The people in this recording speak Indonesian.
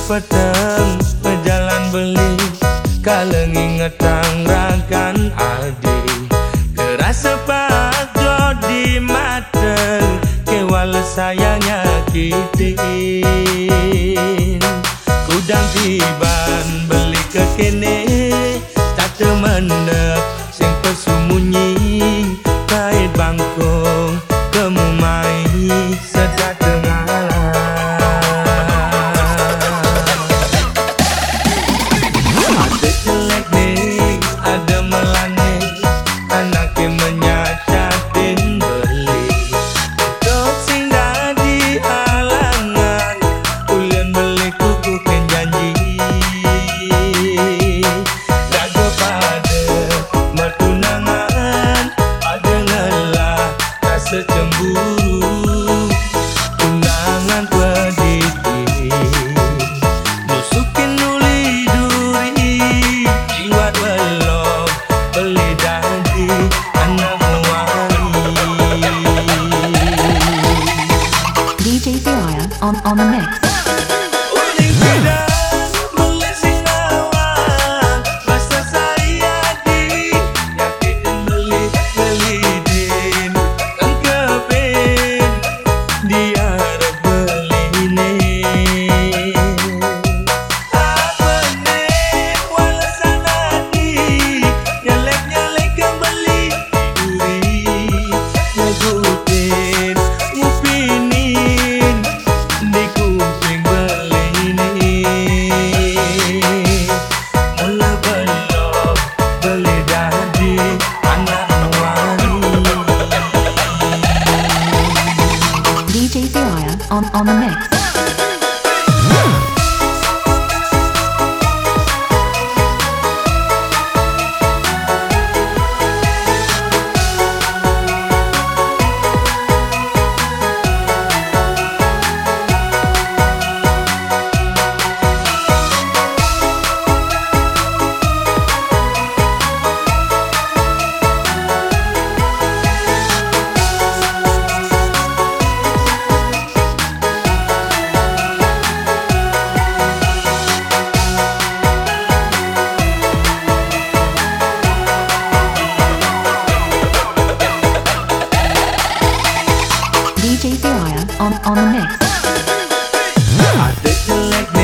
peteng berjalan beli, kalau ngingetang rakan adi kerasa paglo di mata kewal sayangnya kitin kudang tiban beli ke kene tak temendek sing pesumunyi kait bangkong kemumai sedat tengah ada jelek nih ada melane anaknya menyacatin beli dok sing dadi halangan ulian beli kuku ken janji dago pada mertunangan ada ngelah rasa cemburu tunangan pedidi musukin nuli duri jiwat belum beli dadi anak wangi DJ Firaya on the mix. uling tidak beli sinawang masa saya di yakin beli din engkepin dia beli nih apa nih walasanadi nyalek kembali duri ngegutin ngupinin di kuping beli nih mula belum beli dadi anak wangi DJ Firaya on the mix. DJ Firaya on the mix. ada jelek